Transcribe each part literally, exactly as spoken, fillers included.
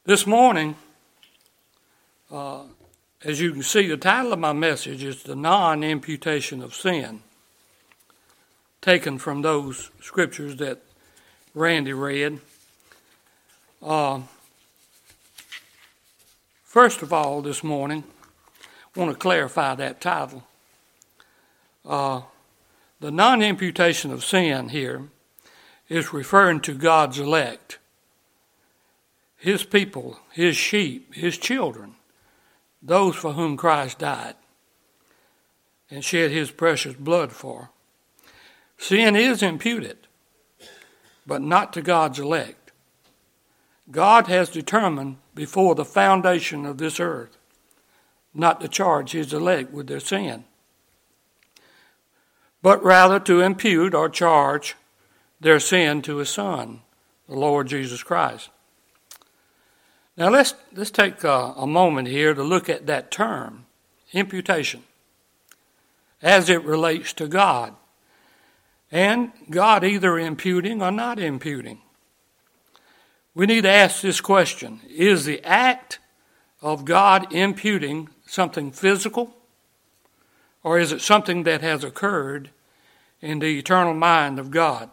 This morning, uh, as you can see, the title of my message is The Non-Imputation of Sin, taken from those scriptures that Randy read. Uh, first of all, this morning, I want to clarify that title. Uh, the non-imputation of sin here is referring to God's elect, His people, His sheep, His children, those for whom Christ died and shed His precious blood for. Sin is imputed, but not to God's elect. God has determined before the foundation of this earth not to charge His elect with their sin, but rather to impute or charge their sin to His Son, the Lord Jesus Christ. Now let's let's take a, a moment here to look at that term, imputation, as it relates to God, and God either imputing or not imputing. We need to ask this question: is the act of God imputing something physical, or is it something that has occurred in the eternal mind of God?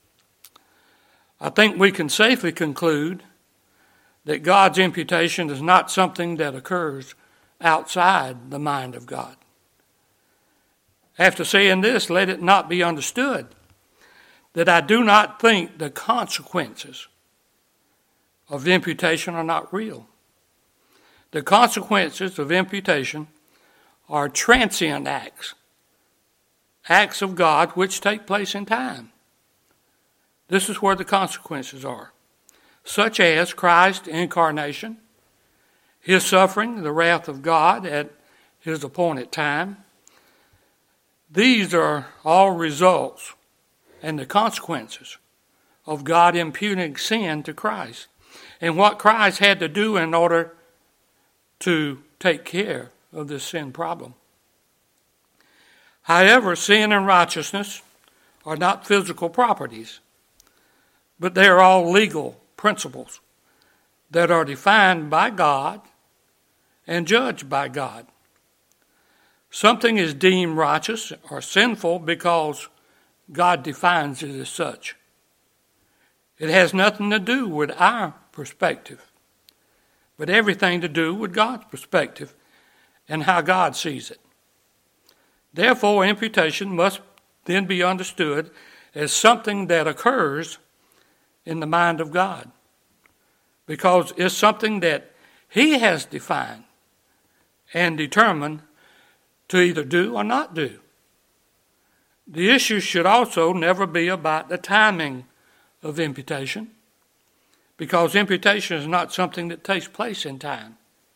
I think we can safely conclude that God's imputation is not something that occurs outside the mind of God. After saying this, let it not be understood that I do not think the consequences of imputation are not real. The consequences of imputation are transient acts, acts of God which take place in time. This is where the consequences are, such as Christ's incarnation, His suffering, the wrath of God at His appointed time. These are all results and the consequences of God imputing sin to Christ and what Christ had to do in order to take care of this sin problem. However, sin and righteousness are not physical properties, but they are all legal principles that are defined by God and judged by God. Something is deemed righteous or sinful because God defines it as such. It has nothing to do with our perspective, but everything to do with God's perspective and how God sees it. Therefore, imputation must then be understood as something that occurs in the mind of God, because it's something that He has defined and determined to either do or not do. The issue should also never be about the timing of imputation, because imputation is not something that takes place in time.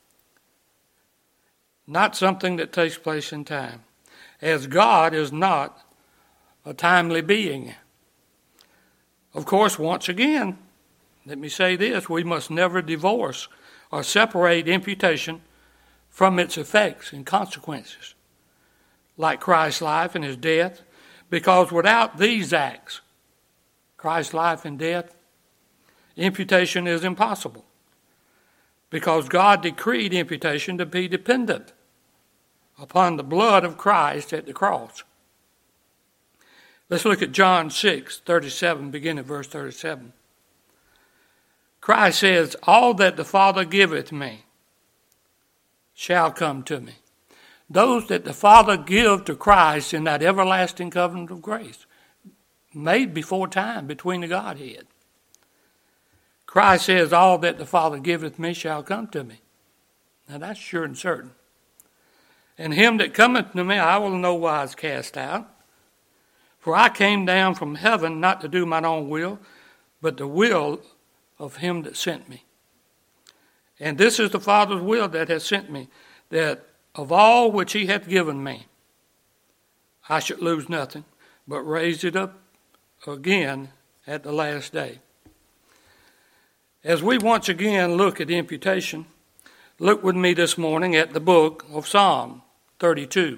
Not something that takes place in time, as God is not a timely being. Of course, once again, let me say this: we must never divorce or separate imputation from its effects and consequences, like Christ's life and His death, because without these acts, Christ's life and death, imputation is impossible, because God decreed imputation to be dependent upon the blood of Christ at the cross. Let's look at John six thirty-seven, beginning at verse thirty-seven. Christ says, "All that the Father giveth me shall come to me." Those that the Father give to Christ in that everlasting covenant of grace, made before time between the Godhead. Christ says, "All that the Father giveth me shall come to me." Now that's sure and certain. "And him that cometh to me I will no wise cast out. For I came down from heaven not to do mine own will, but the will of Him that sent me. And this is the Father's will that hath sent me, that of all which He hath given me, I should lose nothing, but raise it up again at the last day." As we once again look at imputation, look with me this morning at the book of Psalm thirty-two.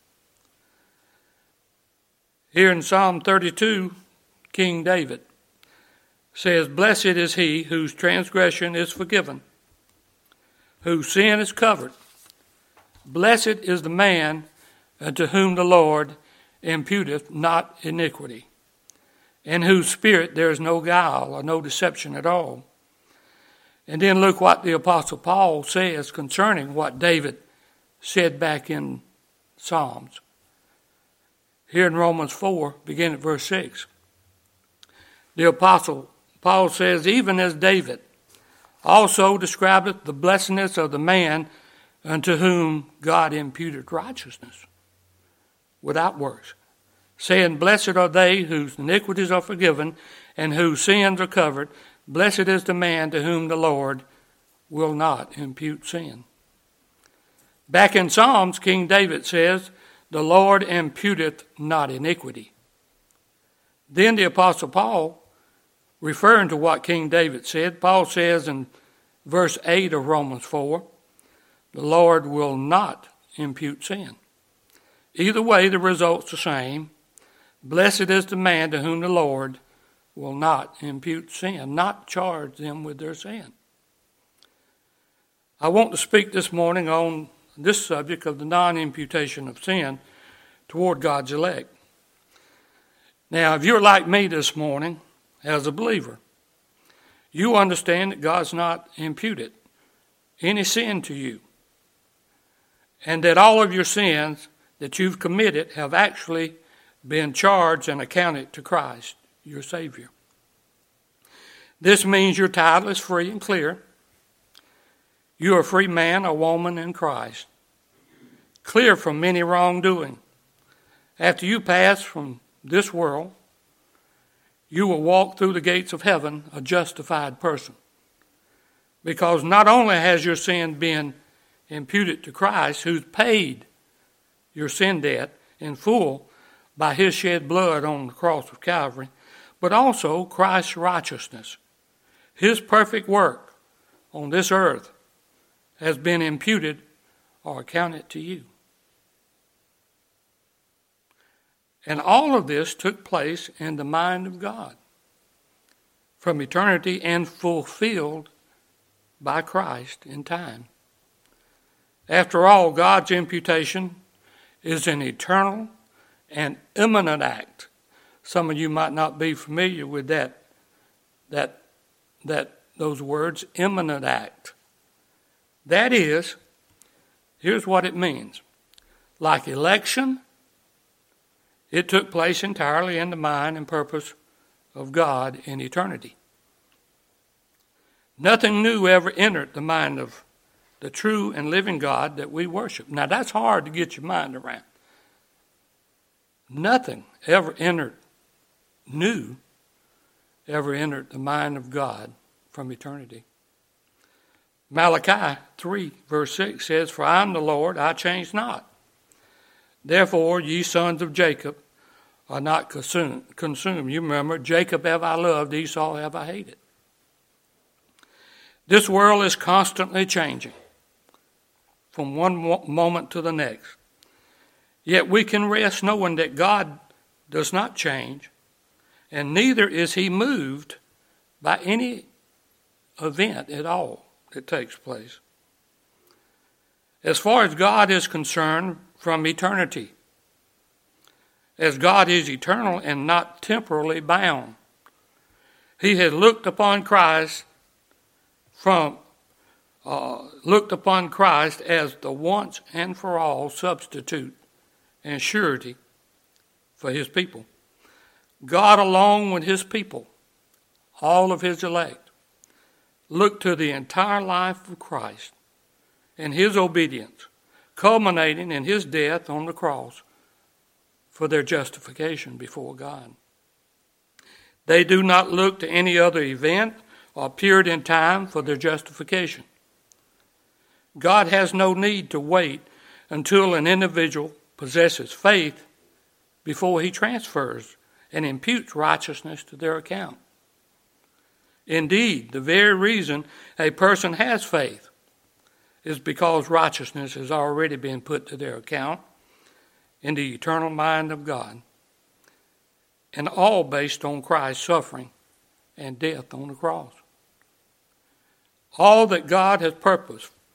Here in Psalm thirty-two, King David says, "Blessed is he whose transgression is forgiven, whose sin is covered. Blessed is the man unto whom the Lord imputeth not iniquity, in whose spirit there is no guile or no deception at all. And then look what the Apostle Paul says concerning what David said back in Psalms. Here in Romans four, beginning at verse six. The Apostle Paul says, even as David also describeth the blessedness of the man unto whom God imputed righteousness without works, saying, blessed are they whose iniquities are forgiven and whose sins are covered. Blessed is the man to whom the Lord will not impute sin. Back in Psalms, King David says, the Lord imputeth not iniquity. Then the Apostle Paul, referring to what King David said, Paul says in verse eight of Romans four, the Lord will not impute sin. Either way, the result's the same. Blessed is the man to whom the Lord will not impute sin, not charge them with their sin. I want to speak this morning on this subject of the non-imputation of sin toward God's elect. Now, if you're like me this morning as a believer, you understand that God's not imputed any sin to you, and that all of your sins that you've committed have actually been charged and accounted to Christ, your Savior. This means your title is free and clear. You are a free man or woman in Christ, clear from any wrongdoing. After you pass from this world, you will walk through the gates of heaven a justified person. Because not only has your sin been imputed to Christ, who's paid your sin debt in full by his shed blood on the cross of Calvary, but also Christ's righteousness. His perfect work on this earth has been imputed or accounted to you. And all of this took place in the mind of God from eternity and fulfilled by Christ in time. After all, God's imputation is an eternal and imminent act. Some of you might not be familiar with that, that, that those words, imminent act. That is, here's what it means. Like election, it took place entirely in the mind and purpose of God in eternity. Nothing new ever entered the mind of the true and living God that we worship. Now that's hard to get your mind around. Nothing ever entered new, ever entered the mind of God from eternity. Malachi three verse six says, for I am the Lord, I change not. Therefore, ye sons of Jacob are not consumed. You remember, Jacob have I loved, Esau have I hated. This world is constantly changing from one moment to the next. Yet we can rest knowing that God does not change, and neither is he moved by any event at all that takes place. As far as God is concerned, from eternity, as God is eternal and not temporally bound, he has looked upon Christ from uh, looked upon Christ as the once and for all substitute and surety for his people. God, along with his people, all of his elect, looked to the entire life of Christ and his obedience, culminating in his death on the cross for their justification before God. They do not look to any other event or period in time for their justification. God has no need to wait until an individual possesses faith before he transfers and imputes righteousness to their account. Indeed, the very reason a person has faith is because righteousness has already been put to their account in the eternal mind of God, and all based on Christ's suffering and death on the cross. All that God has purposed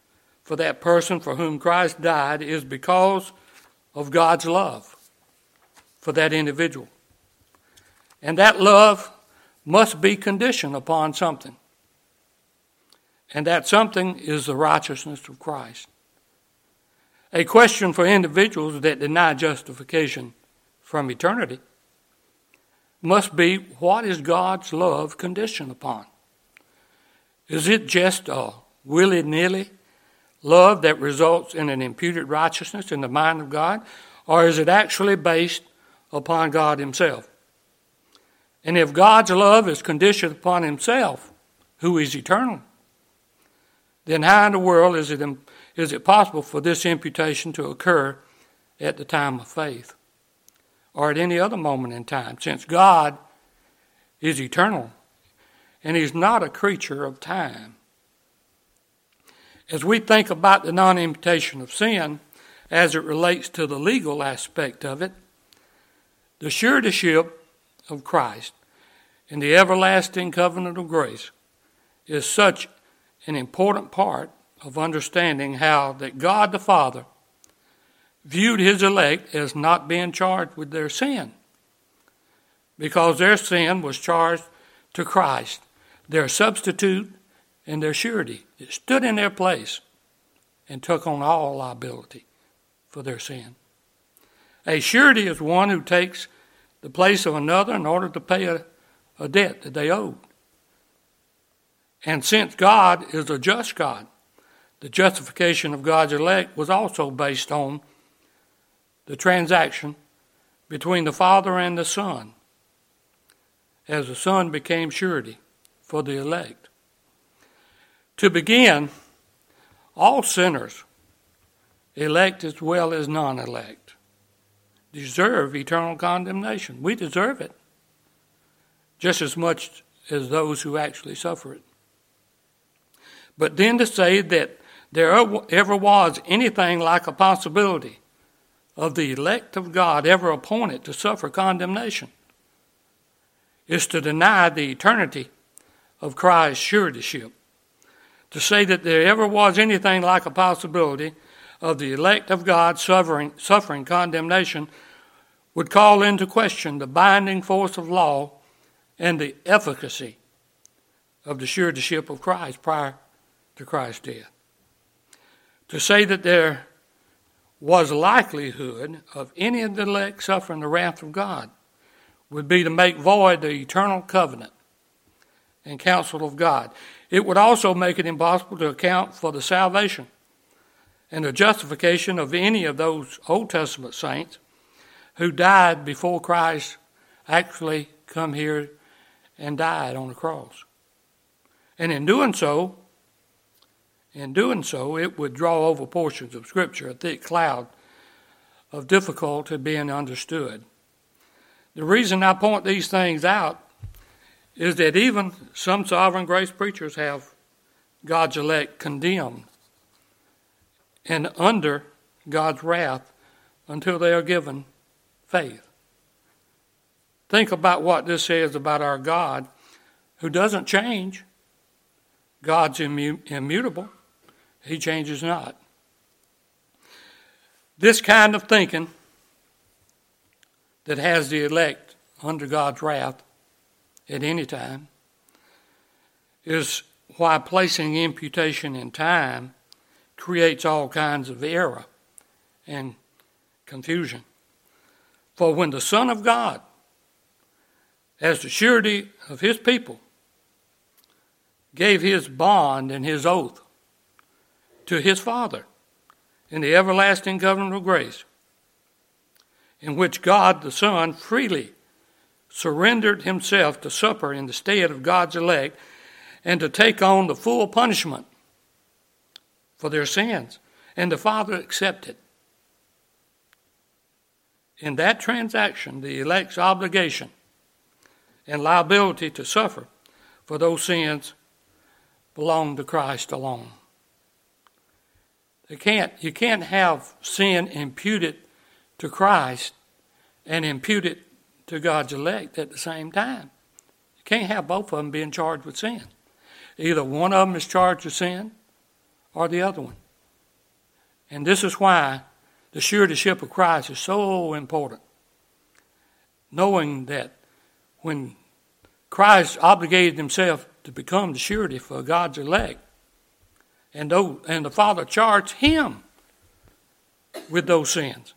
for that person for whom Christ died is because of God's love for that individual. And that love must be conditioned upon something. And that something is the righteousness of Christ. A question for individuals that deny justification from eternity must be, what is God's love conditioned upon? Is it just a willy-nilly love that results in an imputed righteousness in the mind of God? Or is it actually based upon God himself? And if God's love is conditioned upon himself, who is eternal, then how in the world is it, is it possible for this imputation to occur at the time of faith or at any other moment in time, since God is eternal and he's not a creature of time? As we think about the non-imputation of sin as it relates to the legal aspect of it, the suretyship of Christ and the everlasting covenant of grace is such an important part of understanding how that God the Father viewed his elect as not being charged with their sin, because their sin was charged to Christ, their substitute and their surety. It stood in their place and took on all liability for their sin. A surety is one who takes the place of another in order to pay a, a debt that they owed. And since God is a just God, the justification of God's elect was also based on the transaction between the Father and the Son, as the Son became surety for the elect. To begin, all sinners, elect as well as non-elect, deserve eternal condemnation. We deserve it, just as much as those who actually suffer it. But then to say that there ever was anything like a possibility of the elect of God ever appointed to suffer condemnation is to deny the eternity of Christ's suretyship. To say that there ever was anything like a possibility of the elect of God suffering, suffering condemnation would call into question the binding force of law and the efficacy of the suretyship of Christ prior to Christ's death. To say that there was likelihood of any of the elect suffering the wrath of God would be to make void the eternal covenant and counsel of God. It would also make it impossible to account for the salvation and the justification of any of those Old Testament saints who died before Christ actually come here and died on the cross. And in doing so, in doing so, it would draw over portions of Scripture, a thick cloud of difficulty being understood. The reason I point these things out is that even some sovereign grace preachers have God's elect condemned and under God's wrath until they are given faith. Think about what this says about our God, who doesn't change. God's immu- immutable. He changes not. This kind of thinking that has the elect under God's wrath at any time is why placing imputation in time creates all kinds of error and confusion. For when the Son of God, as the surety of his people, gave his bond and his oath to his Father in the everlasting covenant of grace, in which God the Son freely surrendered himself to suffer in the stead of God's elect and to take on the full punishment for their sins, and the Father accepted. In that transaction, the elect's obligation and liability to suffer for those sins belong to Christ alone. You can't, you can't have sin imputed to Christ and imputed to God's elect at the same time. You can't have both of them being charged with sin. Either one of them is charged with sin or the other one. And this is why the suretyship of Christ is so important. Knowing that when Christ obligated himself to become the surety for God's elect, and those, and the Father charged him with those sins.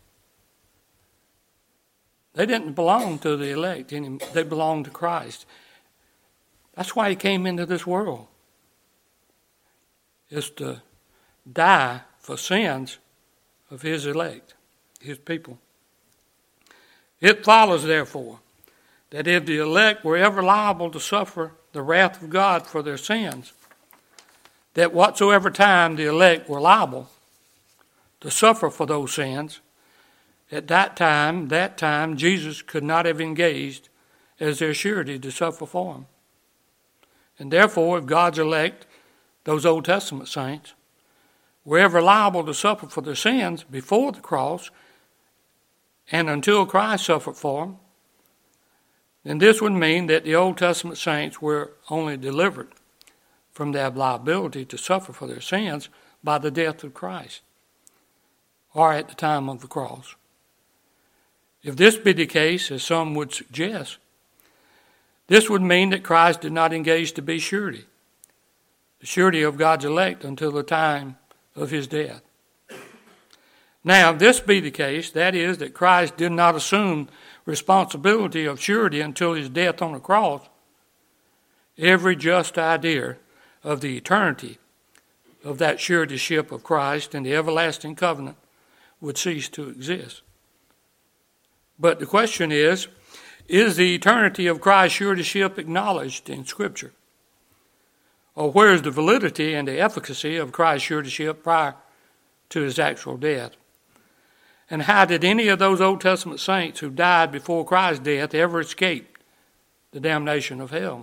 They didn't belong to the elect, they belonged to Christ. That's why he came into this world, is to die for sins of his elect, his people. It follows, therefore, that if the elect were ever liable to suffer the wrath of God for their sins, that whatsoever time the elect were liable to suffer for those sins, at that time, that time, Jesus could not have engaged as their surety to suffer for them. And therefore, if God's elect, those Old Testament saints, were ever liable to suffer for their sins before the cross and until Christ suffered for them, then this would mean that the Old Testament saints were only delivered from their liability to suffer for their sins by the death of Christ, or at the time of the cross. If this be the case, as some would suggest, this would mean that Christ did not engage to be surety, the surety of God's elect until the time of his death. Now, if this be the case, that is, that Christ did not assume responsibility of surety until his death on the cross, every just idea of the eternity of that suretyship of Christ and the everlasting covenant would cease to exist. But the question is, is the eternity of Christ's suretyship acknowledged in Scripture? Or where is the validity and the efficacy of Christ's suretyship prior to his actual death? And how did any of those Old Testament saints who died before Christ's death ever escape the damnation of hell?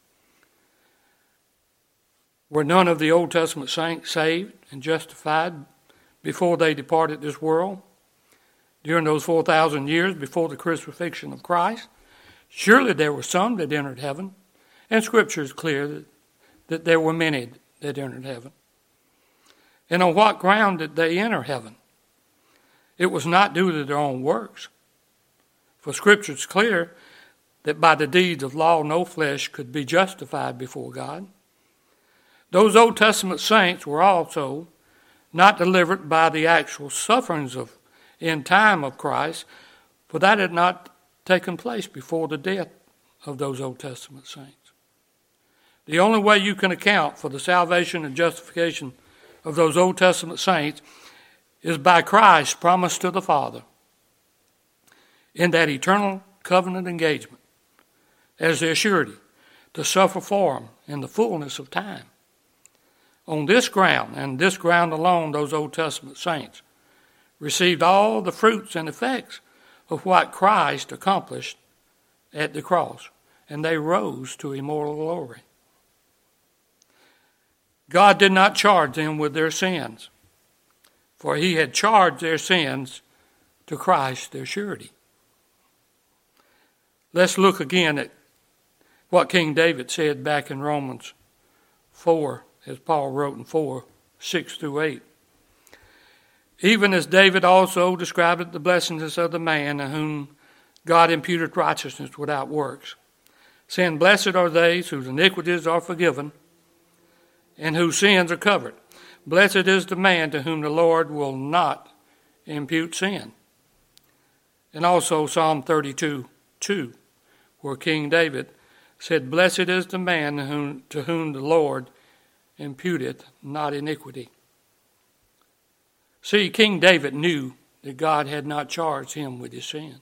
Were none of the Old Testament saints saved and justified before they departed this world? During those four thousand years before the crucifixion of Christ? Surely there were some that entered heaven, and Scripture is clear that, that there were many that entered heaven. And on what ground did they enter heaven? It was not due to their own works. For Scripture is clear that by the deeds of law no flesh could be justified before God. Those Old Testament saints were also not delivered by the actual sufferings of in time of Christ, for that had not taken place before the death of those Old Testament saints. The only way you can account for the salvation and justification of those Old Testament saints is by Christ's promise to the Father in that eternal covenant engagement as their surety to suffer for them in the fullness of time. On this ground, and this ground alone, those Old Testament saints received all the fruits and effects of what Christ accomplished at the cross, and they rose to immortal glory. God did not charge them with their sins, for he had charged their sins to Christ, their surety. Let's look again at what King David said back in Romans four, as Paul wrote in four, six through eight. Even as David also described the blessedness of the man in whom God imputed righteousness without works, saying, blessed are they whose iniquities are forgiven and whose sins are covered. Blessed is the man to whom the Lord will not impute sin. And also Psalm thirty-two, two, where King David said, blessed is the man to whom, to whom the Lord imputeth not iniquity. See, King David knew that God had not charged him with his sin.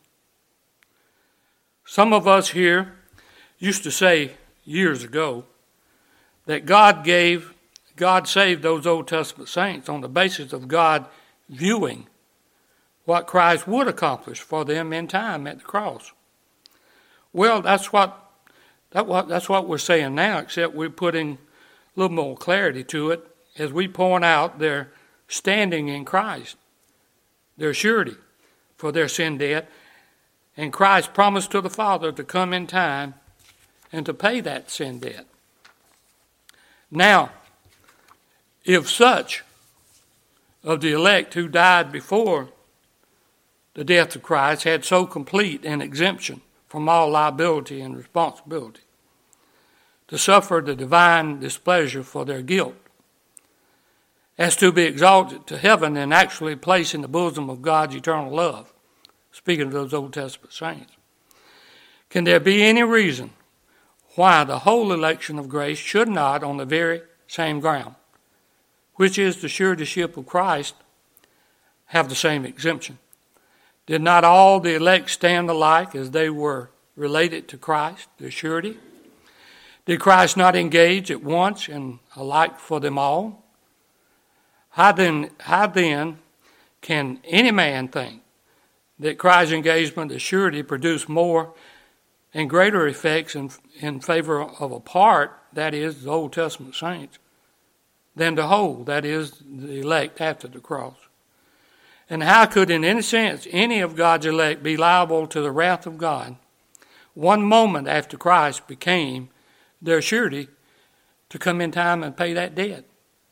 Some of us here used to say years ago that God gave, God saved those Old Testament saints on the basis of God viewing what Christ would accomplish for them in time at the cross. Well, that's what, that what, that's what we're saying now, except we're putting a little more clarity to it as we point out their standing in Christ, their surety for their sin debt, and Christ promised to the Father to come in time and to pay that sin debt. Now, if such of the elect who died before the death of Christ had so complete an exemption from all liability and responsibility to suffer the divine displeasure for their guilt, as to be exalted to heaven and actually placed in the bosom of God's eternal love, speaking of those Old Testament saints. Can there be any reason why the whole election of grace should not, on the very same ground, which is the suretyship of Christ, have the same exemption? Did not all the elect stand alike as they were related to Christ, the surety? Did Christ not engage at once and alike for them all? How then, how then can any man think that Christ's engagement as surety produced more and greater effects in, in favor of a part, that is, the Old Testament saints, than the whole, that is, the elect after the cross? And how could, in any sense, any of God's elect be liable to the wrath of God one moment after Christ became their surety to come in time and pay that debt?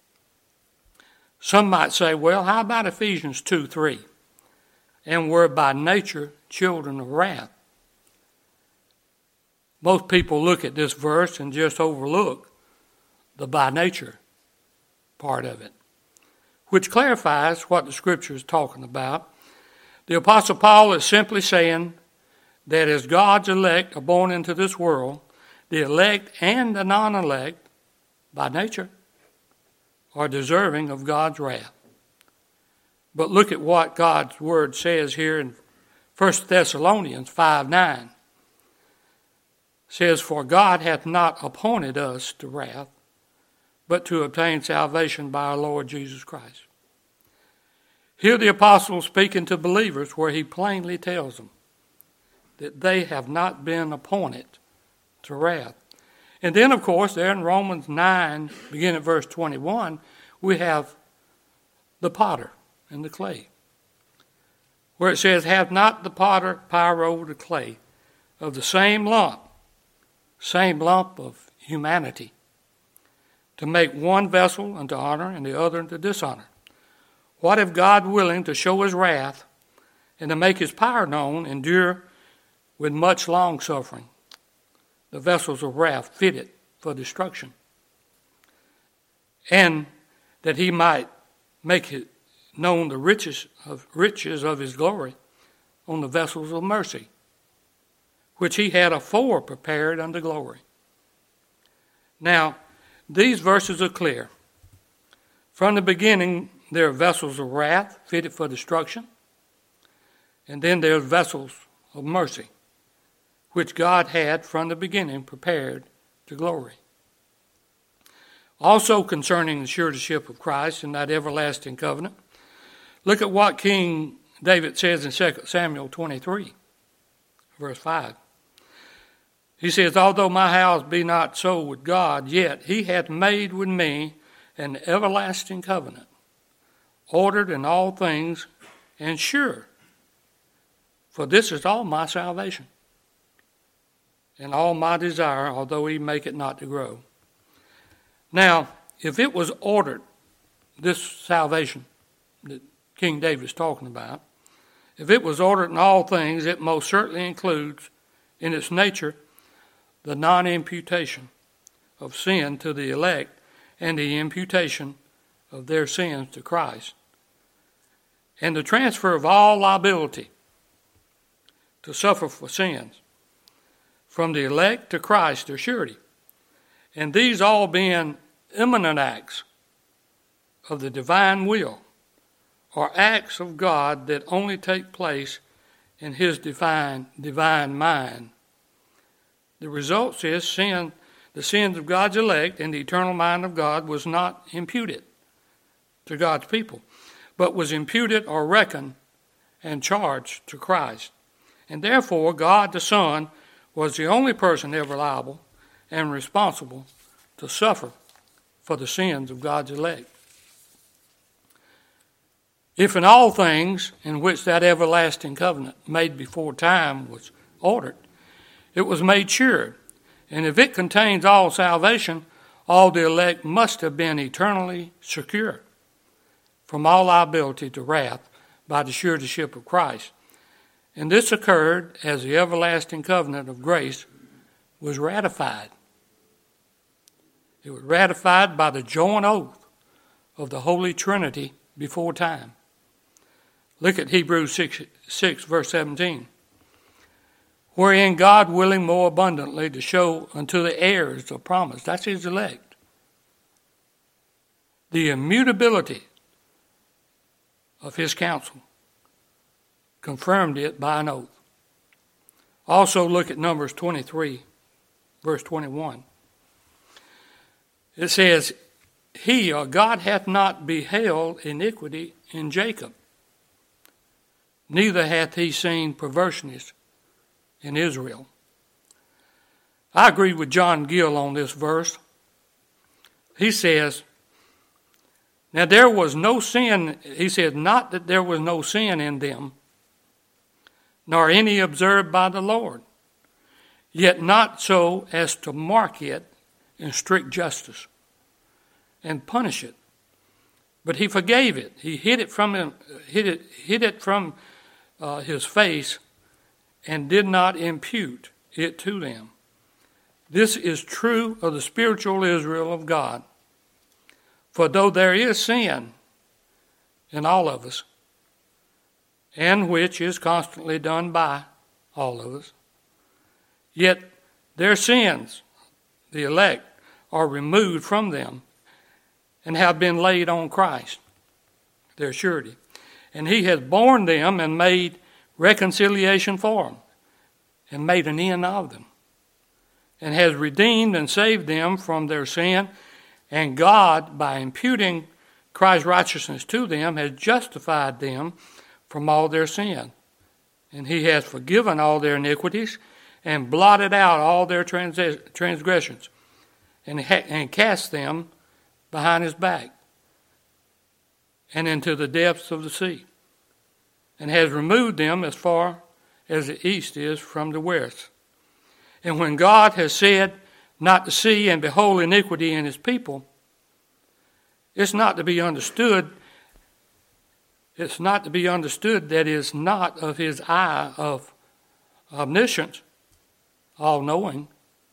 Some might say, well, how about Ephesians two three? And we're by nature children of wrath. Most people look at this verse and just overlook the by nature part of it, which clarifies what the Scripture is talking about. The Apostle Paul is simply saying that as God's elect are born into this world, the elect and the non-elect, by nature, are deserving of God's wrath. But look at what God's Word says here in First Thessalonians five nine. It says, "For God hath not appointed us to wrath, but to obtain salvation by our Lord Jesus Christ." Here the apostle is speaking to believers where he plainly tells them that they have not been appointed to wrath. And then, of course, there in Romans nine, beginning at verse twenty-one, we have the potter and the clay, where it says, "Hath not the potter power over the clay of the same lump, same lump of humanity, to make one vessel unto honor and the other unto dishonor? What if God, willing to show his wrath and to make his power known, endure with much long suffering the vessels of wrath fitted for destruction, and that he might make it known the riches of riches of his glory on the vessels of mercy, which he had afore prepared unto glory." Now, these verses are clear. From the beginning, there are vessels of wrath fitted for destruction, and then there are vessels of mercy, which God had from the beginning prepared to glory. Also concerning the suretyship of Christ and that everlasting covenant, look at what King David says in Second Samuel twenty-three, verse five. He says, "Although my house be not so with God, yet he hath made with me an everlasting covenant, ordered in all things and sure. For this is all my salvation, and all my desire, although he make it not to grow." Now, if it was ordered, this salvation that King David is talking about, if it was ordered in all things, it most certainly includes in its nature the non-imputation of sin to the elect and the imputation of their sins to Christ, and the transfer of all liability to suffer for sins from the elect to Christ, their surety. And these all being imminent acts of the divine will, or acts of God that only take place in his divine, divine mind. The result is sin, the sins of God's elect and the eternal mind of God was not imputed to God's people, but was imputed or reckoned and charged to Christ. And therefore, God the Son was the only person ever liable and responsible to suffer for the sins of God's elect. If in all things in which that everlasting covenant made before time was ordered, it was made sure, and if it contains all salvation, all the elect must have been eternally secure from all liability to wrath by the suretyship of Christ. And this occurred as the everlasting covenant of grace was ratified. It was ratified by the joint oath of the Holy Trinity before time. Look at Hebrews six, six verse seventeen. Wherein God willing more abundantly to show unto the heirs of promise, that's his elect, the immutability of his counsel, confirmed it by an oath. Also look at Numbers twenty-three, verse twenty-one. It says, He, or God, hath not beheld iniquity in Jacob, neither hath he seen perverseness in Israel. I agree with John Gill on this verse. He says, now there was no sin, he said, not that there was no sin in them, nor any observed by the Lord, yet not so as to mark it in strict justice and punish it. But he forgave it. He hid it from him, hid it, hid it from uh, his face, and did not impute it to them. This is true of the spiritual Israel of God. For though there is sin in all of us, and which is constantly done by all of us, yet their sins, the elect, are removed from them and have been laid on Christ, their surety. And he has borne them and made reconciliation for them, and made an end of them, and has redeemed and saved them from their sin. And God, by imputing Christ's righteousness to them, has justified them from all their sin. And he has forgiven all their iniquities and blotted out all their trans- transgressions and, ha- and cast them behind his back and into the depths of the sea, and has removed them as far as the east is from the west. And when God has said not to see and behold iniquity in his people, it's not to be understood, it's not to be understood that is not of his eye of omniscience, all-knowing,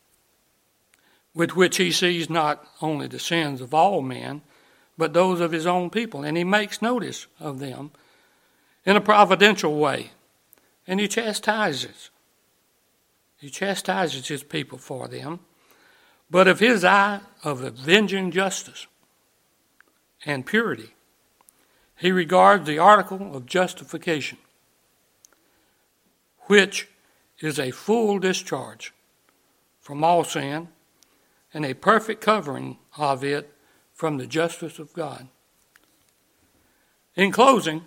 with which he sees not only the sins of all men, but those of his own people. And he makes notice of them in a providential way. And he chastises. He chastises his people for them. But of his eye of avenging justice and purity, he regards the article of justification, which is a full discharge from all sin and a perfect covering of it from the justice of God. In closing,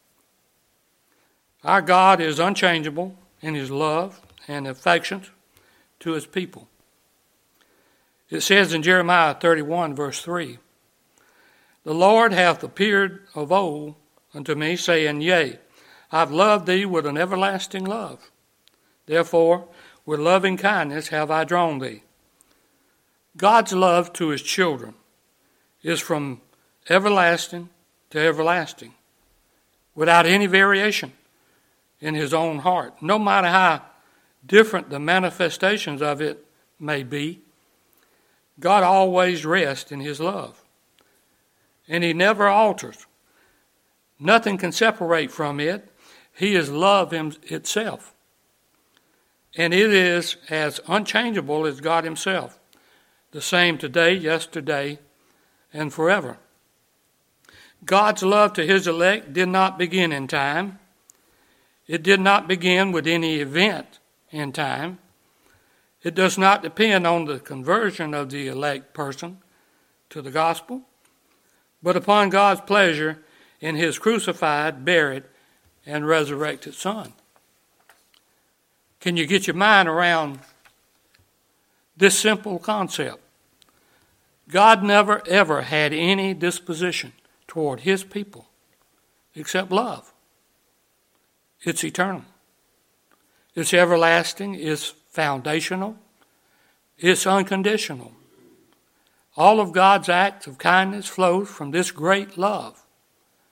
our God is unchangeable in his love and affections to his people. It says in Jeremiah thirty-one, verse three, The Lord hath appeared of old unto me, saying, Yea, I've loved thee with an everlasting love. Therefore, with loving kindness have I drawn thee. God's love to his children is from everlasting to everlasting, without any variation in his own heart. No matter how different the manifestations of it may be, God always rests in his love, and he never alters. Nothing can separate from it. He is love itself, and it is as unchangeable as God himself, the same today, yesterday, and forever. God's love to his elect did not begin in time. It did not begin with any event in time. It does not depend on the conversion of the elect person to the gospel, but upon God's pleasure in his crucified, buried, and resurrected Son. Can you get your mind around this simple concept? God never ever had any disposition toward his people except love. It's eternal. It's everlasting. It's foundational. It's unconditional. All of God's acts of kindness flows from this great love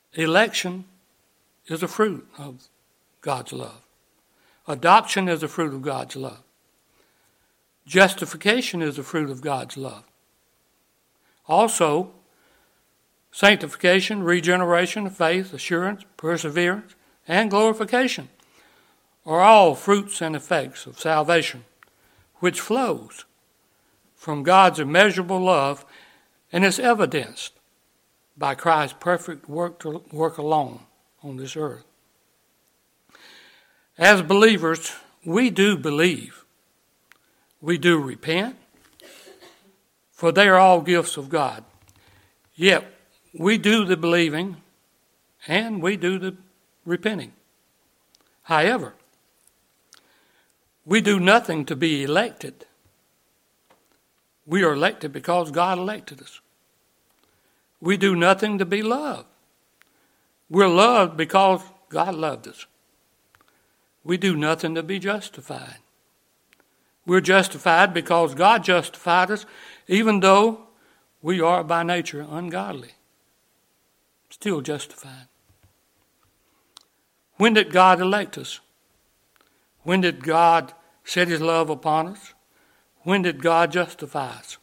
Election is a fruit of God's love. Adoption is a fruit of God's love. Justification is a fruit of God's love. Also, sanctification, regeneration, faith, assurance, perseverance, and glorification are all fruits and effects of salvation, which flows from God's immeasurable love and is evidenced by Christ's perfect work, to, work alone on this earth. As believers, we do believe. We do repent, for they are all gifts of God. Yet, we do the believing and we do the repenting. However, we do nothing to be elected. We are elected because God elected us. We do nothing to be loved. We're loved because God loved us. We do nothing to be justified. We're justified because God justified us, even though we are by nature ungodly. Still justified. When did God elect us? When did God set his love upon us? When did God justify us?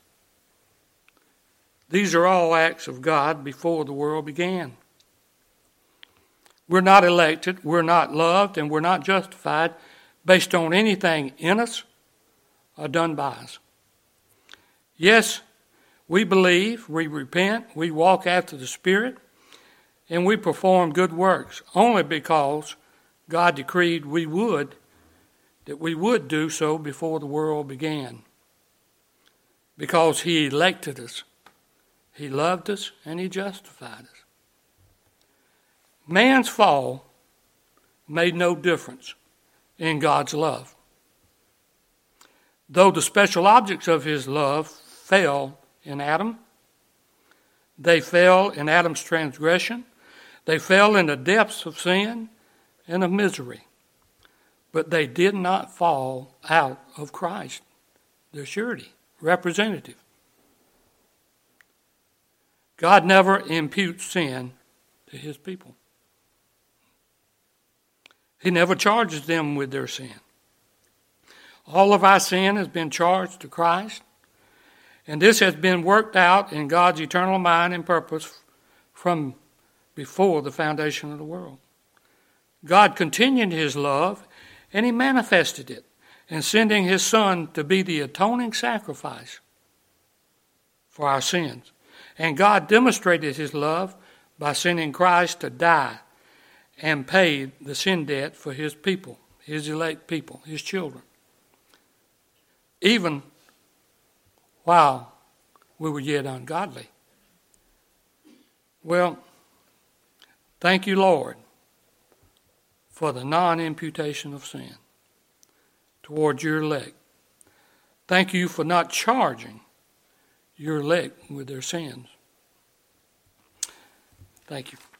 These are all acts of God before the world began. We're not elected, we're not loved, and we're not justified based on anything in us or done by us. Yes, we believe, we repent, we walk after the Spirit, and we perform good works only because God decreed we would, that we would do so before the world began. Because he elected us, he loved us, and he justified us. Man's fall made no difference in God's love. Though the special objects of his love fell in Adam, they fell in Adam's transgression, they fell in the depths of sin and of misery, but they did not fall out of Christ, their surety, representative. God never imputes sin to his people. He never charges them with their sin. All of our sin has been charged to Christ, and this has been worked out in God's eternal mind and purpose from before the foundation of the world. God continued his love, and he manifested it in sending his Son to be the atoning sacrifice for our sins. And God demonstrated his love by sending Christ to die and pay the sin debt for his people, his elect people, his children. Even while we were yet ungodly. Well, thank you, Lord, for the non-imputation of sin towards your elect. Thank you for not charging your elect with their sins. Thank you.